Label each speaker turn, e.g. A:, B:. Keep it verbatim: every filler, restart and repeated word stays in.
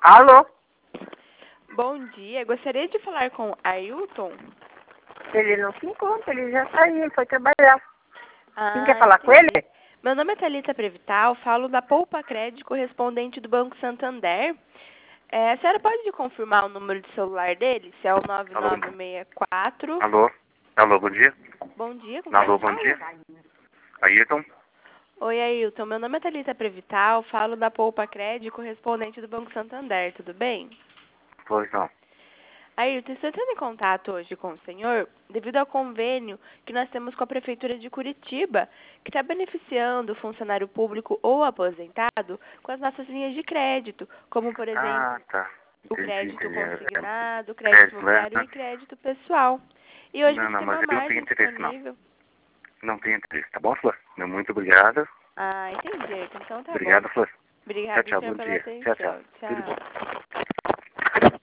A: Alô?
B: Bom dia, gostaria de falar com Ailton.
A: Ele não se encontra, ele já saiu, ele foi trabalhar.
B: Ah,
A: Quem quer falar
B: entendi.
A: com ele?
B: Meu nome é Thalita Prevital, falo da Poupa Crédito, correspondente do Banco Santander. É, a senhora pode confirmar o número de celular dele? Se é o nove
C: Alô?
B: nove seis quatro.
C: Alô? Alô, bom dia.
B: Bom dia, com quem
C: Alô,
B: eu
C: bom
B: falo?
C: dia. Ayrton?
B: Oi, Ailton. Meu nome é Thalita Prevital, falo da Poupa Crédito, correspondente do Banco Santander. Tudo bem?
C: Pois não.
B: Ailton, estou entrando em contato hoje com o senhor devido ao convênio que nós temos com a Prefeitura de Curitiba, que está beneficiando o funcionário público ou aposentado com as nossas linhas de crédito, como, por exemplo,
C: Ah, tá.
B: o
C: Entendi,
B: crédito
C: entendi. É, é,
B: consignado, crédito
C: crédito, né?
B: imobiliário e crédito pessoal. E hoje
C: Não,
B: você
C: não,
B: tem
C: mas
B: uma
C: eu não tenho
B: margem
C: interesse, não.
B: disponível.
C: Não tenho interesse, tá bom, Flor? Meu muito obrigado.
B: Ah, entendi, Ailton. Então tá bom.
C: Obrigado, Flor. Tchau,
B: Obrigada,
C: tchau,
B: senhor,
C: bom
B: pela
C: dia. Tchau, tchau.
B: atenção.
C: Tudo
B: Tchau.
C: bom.